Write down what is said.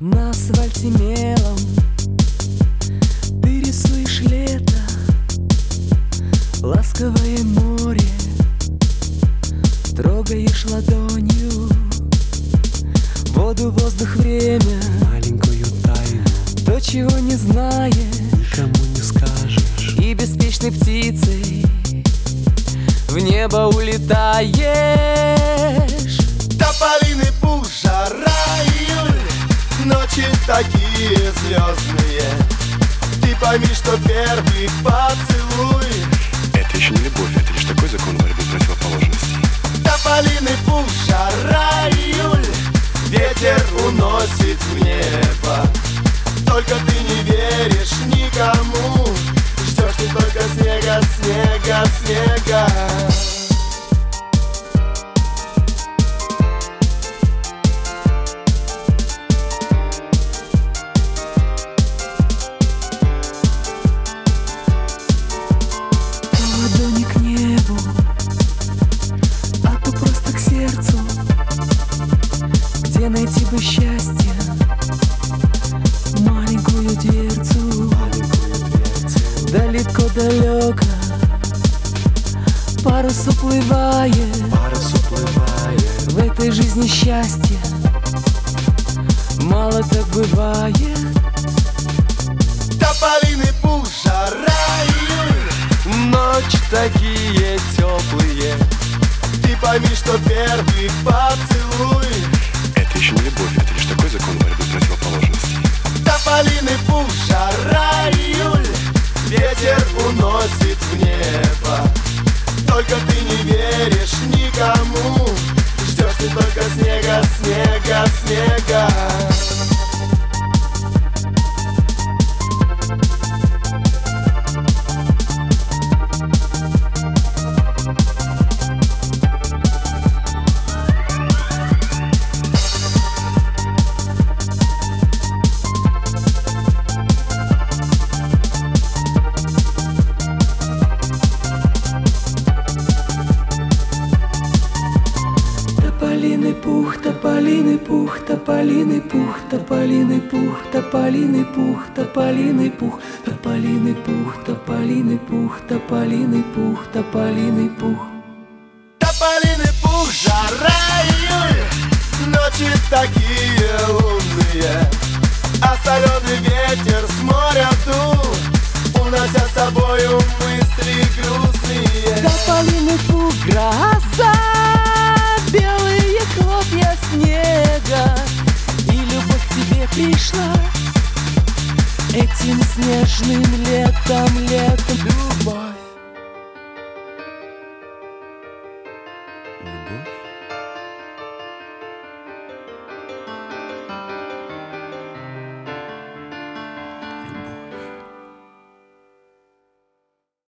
На асфальте мелом ты рисуешь лето, ласковое море, трогаешь ладонью воду, воздух, время, маленькую тайну, то, чего не знаешь, никому не скажешь. и беспечной птицей в небо улетаешь. Тополиный пух, жара, июль, ночи такие звездные. Ты пойми, что первый поцелуй — это еще не любовь, это лишь такой закон борьбы противоположностей. тополиный пух, жара, июль, ветер уносит в небо. Только ты не веришь никому, ждешь ты только снега, снега, снега. Ладони к небу, а то просто к сердцу, где найти бы счастье, маленькую дверцу. Далеко-далеко парус уплывает, в этой жизни счастья мало так бывает. Тополиный пух, жара, июль, Ночи такие теплые, ты пойми, что первый поцелуй — это еще не любовь, это лишь такой закон борьбы противоположностей. тополиный пух, жара, июль, ветер уносит в небо. Только ты не веришь никому, ждешь ты только снега, снега, снега. тополиный пух, тополиный пух, тополиный пух, тополиный пух, тополиный пух, тополиный пух, тополиный пух, тополиный пух, тополиный пух, тополиный пух. Тополиный пух, жара, июль, ночи такие лунные, а соленый ветер с моря дул, унося с собою мысли грустные. Тополиный пух, гроза, белые хлопья снега, и любовь к тебе пришла этим снежным летом, летом. Любовь.